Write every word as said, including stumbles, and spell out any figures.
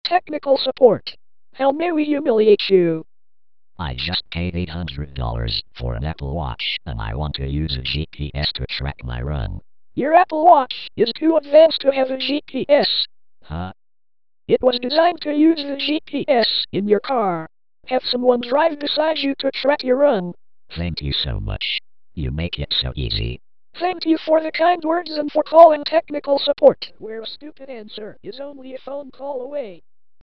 technical support. How may we humiliate you? I just paid eight hundred dollars for an Apple Watch, and I want to use a G P S to track my run. Your Apple Watch is too advanced to have a G P S. Huh? It was designed to use the G P S in your car. Have someone drive beside you to track your run. Thank you so much. You make it so easy. Thank you for the kind words and for calling technical support, where a stupid answer is only a phone call away.